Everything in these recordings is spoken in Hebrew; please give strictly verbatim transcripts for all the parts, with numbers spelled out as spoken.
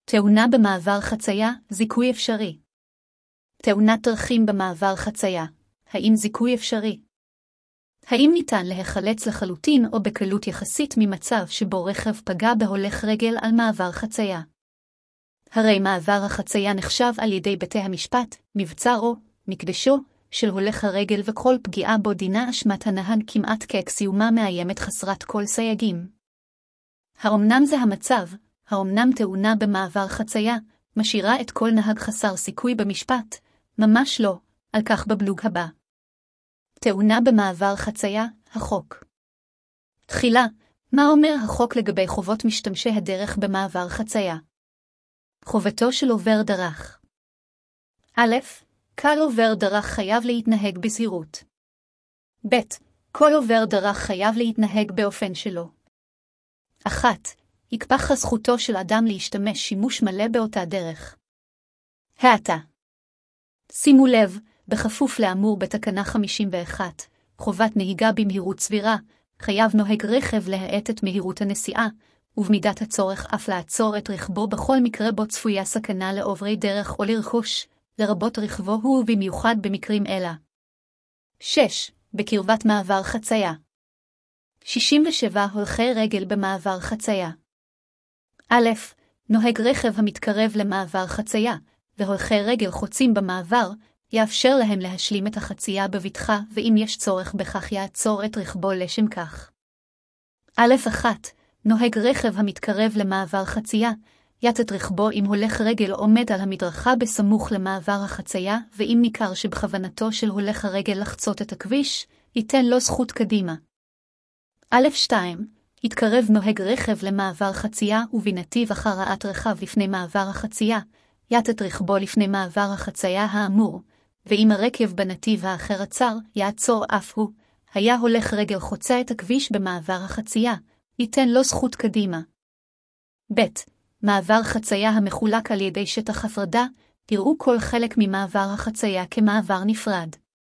תאונה במעבר חצייה, זיכוי אפשרי. תאונת דרכים במעבר חצייה, האם זיכוי אפשרי? האם ניתן להיחלץ לחלוטין או בקלות יחסית ממצב שבו רכב פגע בהולך רגל על מעבר חצייה? הרי מעבר החצייה נחשב על ידי בתי המשפט, מבצרו, מקדשו, של הולך הרגל וכל פגיעה בו דינה אשמת הנהג כמעט כאקסיומה מאיימת חסרת כל סייגים. האומנם זה המצב, האומנם תאונה במעבר חצייה, משאירה את כל נהג חסר סיכוי במשפט? ממש לא, על כך בבלוג הבא. תאונה במעבר חצייה, החוק. תחילה, מה אומר החוק לגבי חובות משתמשי הדרך במעבר חצייה? חובתו של עובר דרך. א', כל עובר דרך חייב להתנהג בזהירות. ב', כל עובר דרך חייב להתנהג באופן שלו. אחת, יקפח זכותו של אדם להשתמש שימוש מלא באותה דרך. העתה. שימו לב, בכפוף לאמור בתקנה חמישים ואחת, חובת נהיגה במהירות סבירה, חייב נוהג רכב להאט את מהירות הנסיעה, ובמידת הצורך אף לעצור את רכבו בכל מקרה בו צפויה סכנה לעוברי דרך או לרכוש, לרבות רכבו הוא ובמיוחד במקרים אלה. שש. בקרבת מעבר חצייה. שישים ושבע הולכי רגל במעבר חצייה. א', נוהג רכב המתקרב למעבר חצייה, והולכי רגל חוצים במעבר, יאפשר להם להשלים את החצייה בבטחה, ואם יש צורך בכך יעצור את רכבו לשם כך. א' אחת, נוהג רכב המתקרב למעבר חצייה, יט את רכבו אם הולך רגל עומד על המדרכה בסמוך למעבר החצייה, ואם ניכר שבכוונתו של הולך הרגל לחצות את הכביש, ייתן לו זכות קדימה. א' שתיים, יתקרב נוהג רכב למעבר חצייה ובנתיב אחר רעת רכב לפני מעבר החצייה, יט את רכבו לפני מעבר החצייה האמור, ואם הרכב בנתיב האחר עצר, יעצור אף הוא, היה הולך רגל חוצה את הכביש במעבר החצייה, ייתן לו זכות קדימה. ב' מעבר חצייה המחולק על ידי שטח הפרדה, תראו כל חלק ממעבר החצייה כמעבר נפרד.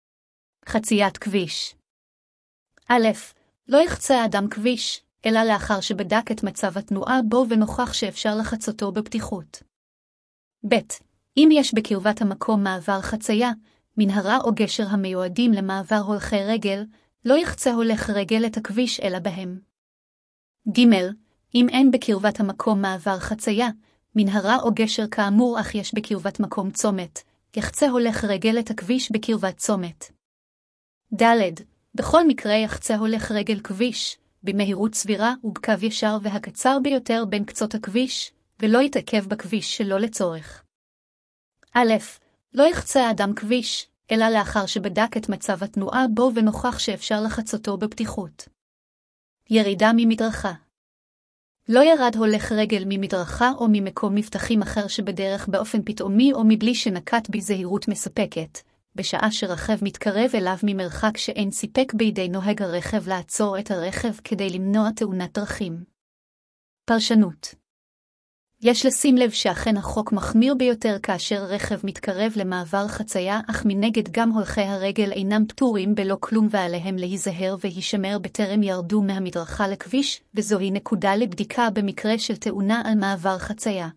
חציית כביש. א', לא יחצה אדם כביש, אלא לאחר שבדק את מצב התנועה בו ונוכח שאפשר לחצותו בפתיחות. ב' אם יש בקרבת המקום מעבר חצייה, מנהרה או גשר המיועדים למעבר הולכי רגל, לא יחצה הולך רגל את הכביש אלא בהם. ג' אם אין בקרבת המקום מעבר חצייה, מנהרה או גשר כאמור אך יש בקרבת מקום צומת, יחצה הולך רגל את הכביש בקרבת צומת. ד' בכל מקרה יחצה הולך רגל כביש, במהירות סבירה ובקו ישר והקצר ביותר בין קצות הכביש, ולא יתעכב בכביש שלא לצורך. א' לא יחצה אדם כביש, אלא לאחר שבדק את מצב התנועה בו ונוכח שאפשר לחצותו בפתיחות. ירידה ממדרכה. לא ירד הולך רגל ממדרכה או ממקום מבטחים אחר שבדרך באופן פתאומי או מבלי שנקט בזהירות מספקת, בשעה שרכב מתקרב אליו ממרחק שאין סיפק בידי נוהג הרכב לעצור את הרכב כדי למנוע תאונת דרכים. פרשנות. יש לשים לב שאכן החוק מחמיר ביותר כאשר רכב מתקרב למעבר חצייה, אך מנגד גם הולכי הרגל אינם פטורים בלא כלום ועליהם להיזהר והישמר בטרם ירדו מהמדרכה לכביש, וזוהי נקודה לבדיקה במקרה של תאונה על מעבר חצייה.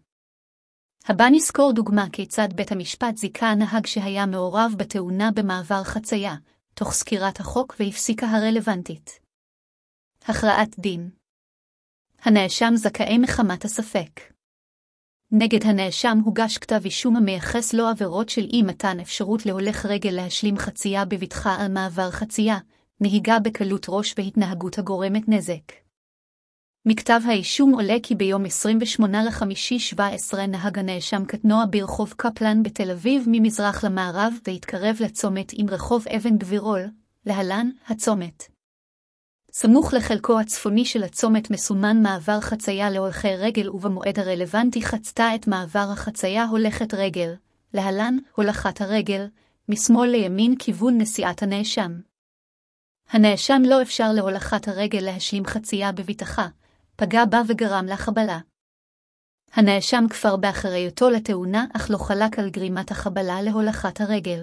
הבא נזכור דוגמה כיצד בית המשפט זיכה הנהג שהיה מעורב בתאונה במעבר חצייה, תוך סקירת החוק והפסיקה הרלוונטית. הכרעת דין. הנאשם זכאי מחמת הספק. נגד הנאשם הוגש כתב אישום המייחס לו עבירות של אי מתן אפשרות להולך רגל להשלים חצייה בבטחה על מעבר חצייה, נהיגה בקלות ראש והתנהגות הגורמת נזק. מכתב האישום עולה כי ביום עשרים ושמונה במאי שבע עשרה נהג הנאשם קטנוע ברחוב קפלן בתל אביב ממזרח למערב והתקרב לצומת עם רחוב אבן גבירול, להלן הצומת. סמוך לחלקו הצפוני של הצומת מסומן מעבר חצייה להולכי רגל ובמועד הרלוונטי חצתה את מעבר החצייה הולכת רגל, להלן הולכת הרגל, משמאל לימין כיוון נסיעת הנאשם. הנאשם לא אפשר להולכת הרגל להשלים חצייה בבטחה, פגע בה וגרם לה חבלה. הנאשם כפר באחריותו לתאונה אך לא חלק על גרימת החבלה להולכת הרגל.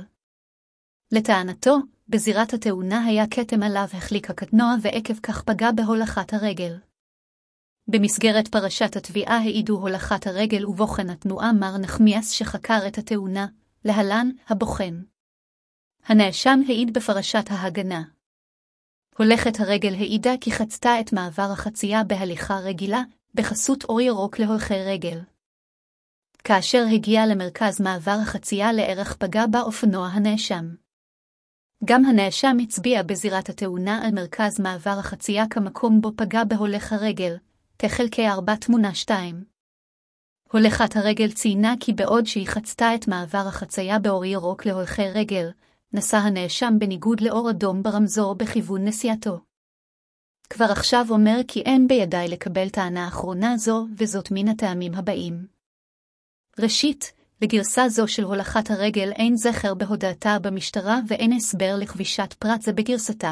לטענתו, בזירת התאונה היה כתם עליו החליק הקטנוע ועקב כך פגע בהולכת הרגל. במסגרת פרשת התביעה העידו הולכת הרגל ובוחן התנועה מר נחמיאס שחקר את התאונה, להלן הבוחן. הנאשם העיד בפרשת ההגנה. הולכת הרגל העידה כי חצתה את מעבר החצייה בהליכה רגילה, בחסות אור ירוק להולכי רגל. כאשר הגיעה למרכז מעבר החצייה לערך פגע בה אופנוע הנאשם. גם הנאשם הצביע בזירת התאונה על מרכז מעבר החצייה כמקום בו פגע בהולך הרגל, כחלקי ארבע תמונה שתיים. הולכת הרגל ציינה כי בעוד שהיא חצתה את מעבר החצייה באור ירוק להולכי רגל, נסע הנאשם בניגוד לאור אדום ברמזור בכיוון נסיעתו. כבר עכשיו אומר כי אין בידי לקבל טענה אחרונה זו, וזאת מן הטעמים הבאים. ראשית, לגרסה זו של הולכת הרגל אין זכר בהודעתה במשטרה ואין הסבר לכבישת פרט זה בגרסתה.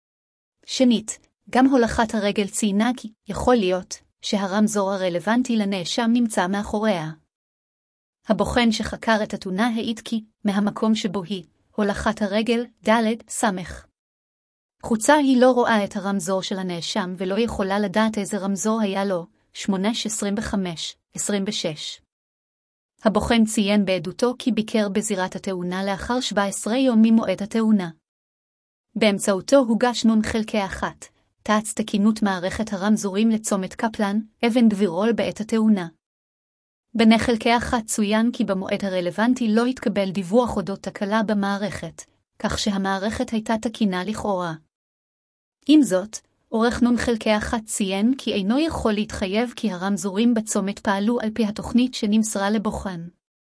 שנית, גם הולכת הרגל ציינה כי יכול להיות שהרמזור הרלוונטי לנאשם נמצא מאחוריה. הבוחן שחקר את התאונה העיד כי, מהמקום שבו היא, הולכת הרגל, ד' סמך. חוצה היא לא רואה את הרמזור של הנאשם ולא יכולה לדעת איזה רמזור היה לו, שמונה עשרים וחמש עשרים ושש. הבוחן ציין בעדותו כי ביקר בזירת התאונה לאחר שבעה עשר יום ממועד התאונה. באמצעותו הוגש נון חלקי אחת, תעץ תקינות מערכת הרמזורים לצומת קפלן, אבן גבירול בעת התאונה. בני חלקי אחת צוין כי במועד הרלוונטי לא התקבל דיווח אודות תקלה במערכת, כך שהמערכת הייתה תקינה לכאורה. עם זאת, עורך נון חלקי אחת ציין כי אינו יכול להתחייב כי הרמזורים בצומת פעלו על פי התוכנית שנמסרה לבוחן.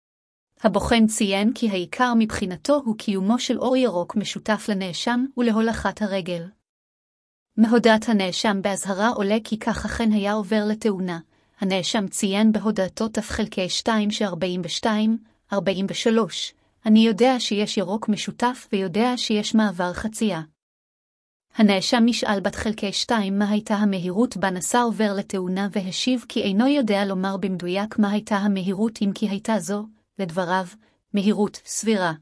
הבוחן ציין כי העיקר מבחינתו הוא קיומו של אור ירוק משותף לנאשם ולהולכת הרגל. מהודעת הנאשם בהזהרה עולה כי כך אכן היה עובר לתאונה. הנאשם ציין בהודעתו תף חלקי שתיים ש-ארבעים ושתיים ארבעים ושלוש, אני יודע שיש ירוק משותף ויודע שיש מעבר חצייה. הנאשם נשאל בת חלקי שתיים מה הייתה המהירות בה נסע עובר לתאונה והשיב כי אינו יודע לומר במדויק מה הייתה המהירות אם כי הייתה זו, לדבריו, מהירות סבירה.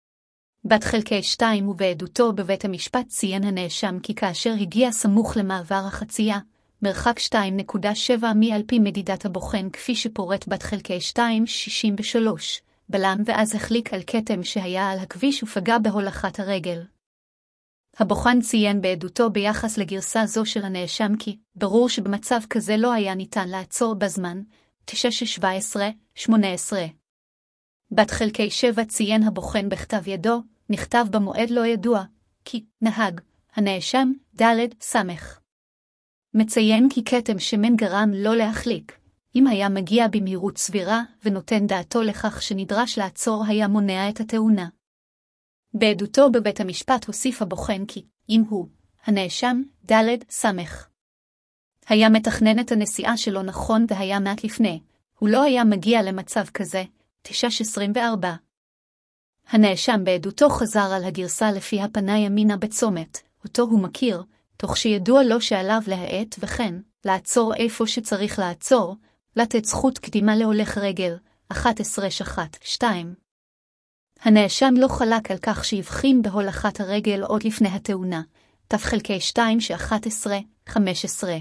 בת חלקי שתיים ובעדותו בבית המשפט ציין הנאשם כי כאשר הגיע סמוך למעבר החצייה, מרחק שתיים נקודה שבע מי על פי מדידת הבוחן כפי שפורט בת חלקי שתיים שישים ושלוש, בלם ואז החליק על כתם שהיה על הכביש ופגע בהולכת הרגל. הבוחן ציין בעדותו ביחס לגרסה זו של הנאשם כי ברור שבמצב כזה לא היה ניתן לעצור בזמן, תשע שבע עשרה שמונה עשרה. בת חלקי שבע ציין הבוחן בכתב ידו, נכתב במועד לא ידוע, כי נהג, הנאשם, ד' סמך. מציין כי כתם שמן גרם לא להחליק, אם היה מגיע במהירות סבירה ונותן דעתו לכך שנדרש לעצור היה מונע את התאונה. בעדותו בבית המשפט הוסיף הבוחן כי, אם הוא, הנאשם, ד' סמך. היה מתכנן את הנסיעה שלו נכון והיה מעט לפני, הוא לא היה מגיע למצב כזה, תשע עשרים וארבע. הנאשם בעדותו חזר על הגרסה לפי הפנה ימינה בצומת, אותו הוא מכיר, תוך שידוע לו שעליו להאט וכן, לעצור איפה שצריך לעצור, לתת זכות קדימה להולך רגל, אחת עשרה אחת שתיים. הנאשם לא חלק על כך שיבחין בהולכת הרגל עוד לפני התאונה, תף חלקי שתיים ש-אחת עשרה חמש עשרה.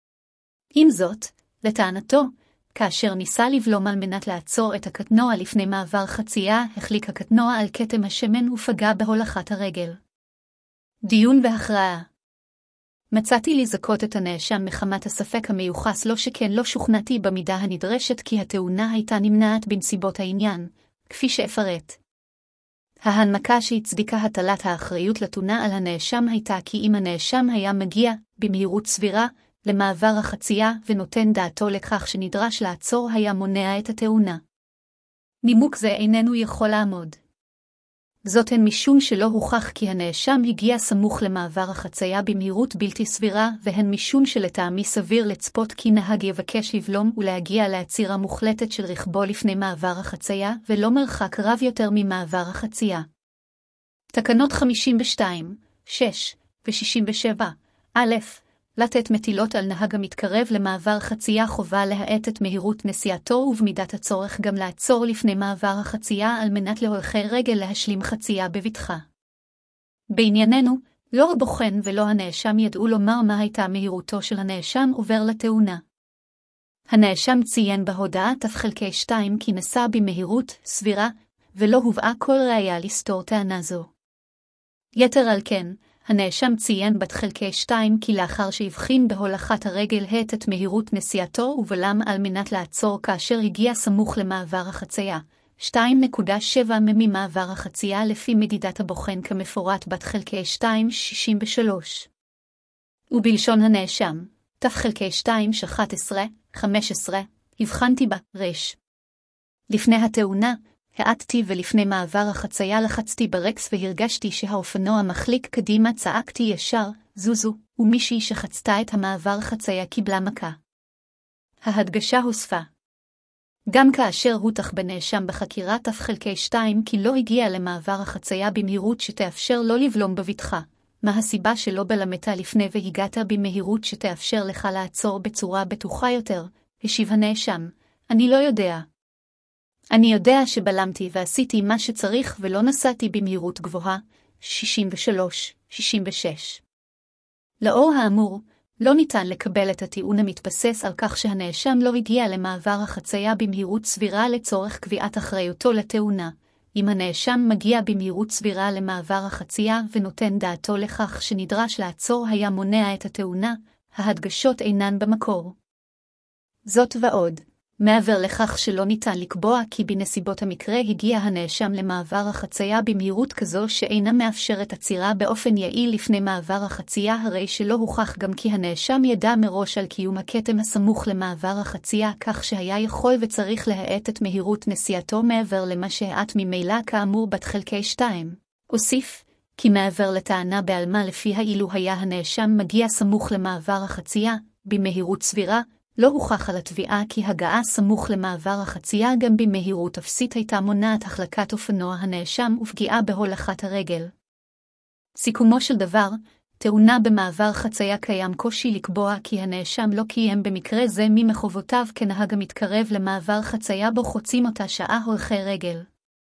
עם זאת, לטענתו, כאשר ניסה לבלום על מנת לעצור את הקטנוע לפני מעבר חצייה, החליק הקטנוע על כתם השמן ופגע בהולכת הרגל. דיון והכרעה. מצאתי לזכות את הנאשם מחמת הספק המיוחס לא שכן לא שוכנעתי במידה הנדרשת כי התאונה הייתה נמנעת בנסיבות העניין, כפי שאפרט. ההנמקה שהצדיקה הטלת האחריות לתאונה על הנאשם הייתה כי אם הנאשם היה מגיע, במהירות סבירה, למעבר החצייה ונותן דעתו לכך שנדרש לעצור היה מונע את התאונה. נימוק זה איננו יכול לעמוד. זאת הן משום שלא הוכח כי הנאשם הגיע סמוך למעבר החצייה במהירות בלתי סבירה, והן משום שלטעמי סביר לצפות כי נהג יבקש לבלום ולהגיע לעצירה מוחלטת של רכבו לפני מעבר החצייה, ולא מרחק רב יותר ממעבר החצייה. תקנות חמישים ושתיים, שש ו-שישים ושבע, א', לתת מטילות על נהג המתקרב למעבר חצייה חובה להאט את מהירות נסיעתו ובמידת הצורך גם לעצור לפני מעבר החצייה על מנת להולכי רגל להשלים חצייה בבטחה. בענייננו, לא הבוחן ולא הנאשם ידעו לומר מה הייתה מהירותו של הנאשם עובר לתאונה. הנאשם ציין בהודעה ת' חלקי שתיים כי נסע במהירות סבירה, ולא הובאה כל ראיה לסתור טענה זו. יתר על כן, הנאשם ציין בת' חלקי שתיים כי לאחר שהבחין בהולכת הרגל האט את מהירות נסיעתו ובלם על מנת לעצור כאשר הגיע סמוך למעבר החצייה, שתיים נקודה שבע ממעבר החצייה לפי מדידת הבוחן כמפורט בת' חלקי שתיים שישים ושלוש. ובלשון הנאשם, ת' חלקי שתיים אחת עשרה חמש עשרה, הבחנתי בה, רש. לפני התאונה, האטתי ולפני מעבר החצייה לחצתי ברקס והרגשתי שהאופנוע מחליק קדימה, צעקתי ישר, זוזו, ומישהי שחצתה את המעבר חצייה קיבלה מכה. ההדגשה הוספה. גם כאשר הוטח בנאשם בחקירה ת' חלקי שתיים כי לא הגיע למעבר החצייה במהירות שתאפשר לא לבלום בבטחה, מה הסיבה שלא בלמת לפני והגעת במהירות שתאפשר לך לעצור בצורה בטוחה יותר, השיב הנאשם, אני לא יודע. אני יודע שבלמתי ועשיתי מה שצריך ולא נסעתי במהירות גבוהה, שישים ושלוש שישים ושש. לאור האמור, לא ניתן לקבל את הטיעון המתבסס על כך שהנאשם לא הגיע למעבר החצייה במהירות סבירה לצורך קביעת אחריותו לתאונה. אם הנאשם מגיע במהירות סבירה למעבר החצייה ונותן דעתו לכך שנדרש לעצור היה מונע את התאונה, ההדגשות אינן במקור. זאת ועוד, מעבר לכך שלא ניתן לקבוע כי בנסיבות המקרה הגיע הנאשם למעבר החצייה במהירות כזו שאינה מאפשרת עצירה באופן יעיל לפני מעבר החצייה, הרי שלא הוכח גם כי הנאשם ידע מראש על קיום הכתם הסמוך למעבר החצייה, כך שהיה יכול וצריך להאט את מהירות נסיעתו מעבר למה שהאט ממילא כאמור בת' חלקי שתיים. הוסיף, כי מעבר לטענה בעלמה לפיה אילו היה הנאשם מגיע סמוך למעבר החצייה, במהירות סבירה, לא הוכח על התביעה כי הגעה סמוך למעבר החצייה גם במהירות אפסית הייתה מונעת החלקת אופנוע הנאשם ופגיעה בהולכת הרגל. סיכומו של דבר, תאונה במעבר חצייה קיים קושי לקבוע כי הנאשם לא קיים במקרה זה ממחובותיו כנהג המתקרב למעבר חצייה בו חוצים אותה שעה הולכי רגל.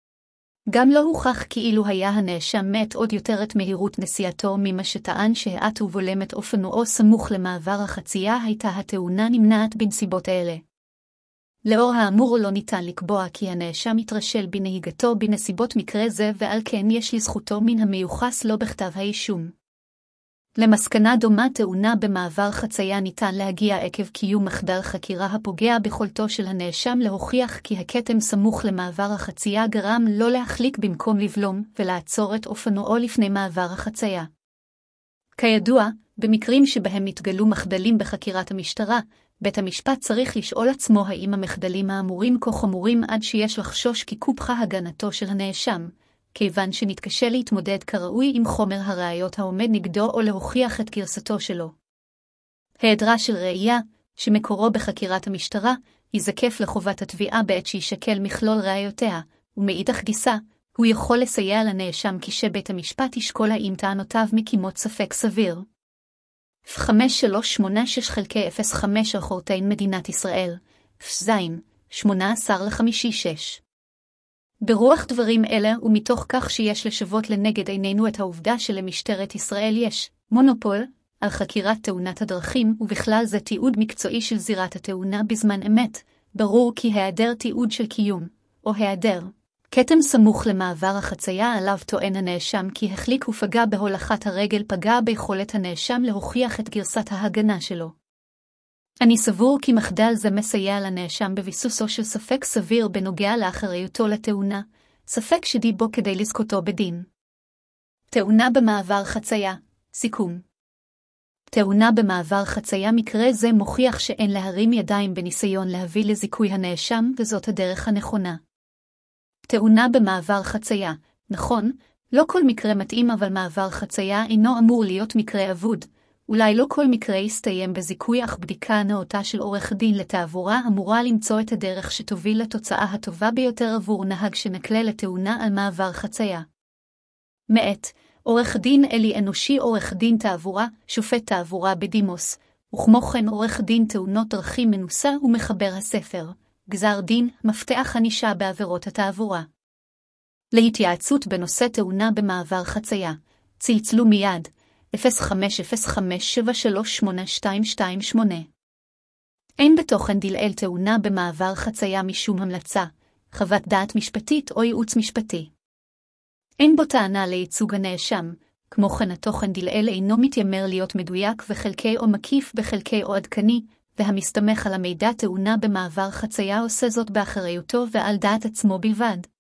גם לא הוכח כאילו היה הנאשם מאט עוד יותר את מהירות נסיעתו ממה שטען שהאט ובולם את אופנועו סמוך למעבר החצייה, הייתה התאונה נמנעת בנסיבות אלה. לאור האמור לא ניתן לקבוע כי הנאשם התרשל בנהיגתו בנסיבות מקרה זה ועל כן יש לזכותו מן המיוחס לו בכתב האישום. למסקנה דומה תאונה במעבר חצייה ניתן להגיע עקב קיום מחדל חקירה הפוגע ביכולתו של הנאשם להוכיח כי הכתם סמוך למעבר החצייה גרם לא להחליק במקום לבלום ולעצור את אופנועו לפני מעבר החצייה. כידוע, במקרים שבהם נתגלו מחדלים בחקירת המשטרה, בית המשפט צריך לשאול עצמו האם המחדלים האמורים כה חמורים עד שיש לחשוש כי קופחה הגנתו של הנאשם, כיוון שנתקשה להתמודד כראוי עם חומר הראיות העומד נגדו או להוכיח את גרסתו שלו. היעדרה של ראייה, שמקורו בחקירת המשטרה, יזקף לחובת התביעה בעת שישקל מכלול ראיותיה, ומאידך גיסא, הוא יכול לסייע לנאשם כשבית המשפט ישקול האם טענותיו מקימות ספק סביר. חמש שלוש שמונה שש חלקי אפס חמש אחורתין מדינת ישראל, פזין, שמונה עשר לחמישי שש. ברוח דברים אלה ומתוך כך שיש לשוות לנגד עינינו את העובדה שלמשטרת ישראל יש מונופול על חקירת תאונת הדרכים ובכלל זה תיעוד מקצועי של זירת התאונה בזמן אמת, ברור כי היעדר תיעוד של קיום, או היעדר כתם סמוך למעבר החצייה עליו טוען הנאשם כי החליק ופגע בהולכת הרגל פגע ביכולת הנאשם להוכיח את גרסת ההגנה שלו. אני סבור כי מחדל זה מסייע לנאשם בביסוסו של ספק סביר בנוגע לאחריותו לתאונה, ספק שדי בו כדי לזכותו בדין. תאונה במעבר חצייה, סיכום. תאונה במעבר חצייה מקרה זה מוכיח שאין להרים ידיים בניסיון להביא לזיכוי הנאשם וזאת הדרך הנכונה. תאונה במעבר חצייה, נכון, לא כל מקרה מתאים אבל מעבר חצייה אינו אמור להיות מקרה אבוד. אולי לא כל מקרה יסתיים בזיכוי אך בדיקה נאותה של עורך דין לתעבורה אמורה למצוא את הדרך שתוביל לתוצאה הטובה ביותר עבור נהג שנקלה לתאונה על מעבר חצייה. מאת עורך דין אלי אנושי עורך דין תעבורה, שופט תעבורה בדימוס, וכמו כן עורך דין תאונות דרכים מנוסה ומחבר הספר, גזר דין, מפתח ענישה בעבירות התעבורה. להתייעצות בנושא תאונה במעבר חצייה, צלצלו מיד, אפס חמש אפס חמש שבע שלוש שמונה שתיים שתיים שמונה. אין בתוכן דלעיל טעונה במעבר חצייה משום המלצה, חוות דעת משפטית או ייעוץ משפטי. אין בו טענה לייצוג הנאשם, כמו כן התוכן דלעיל אינו מתיימר להיות מדויק וחלקי או מקיף בחלקי או עדכני, והמסתמך על המידע טעונה במעבר חצייה עושה זאת באחריותו ועל דעת עצמו בלבד.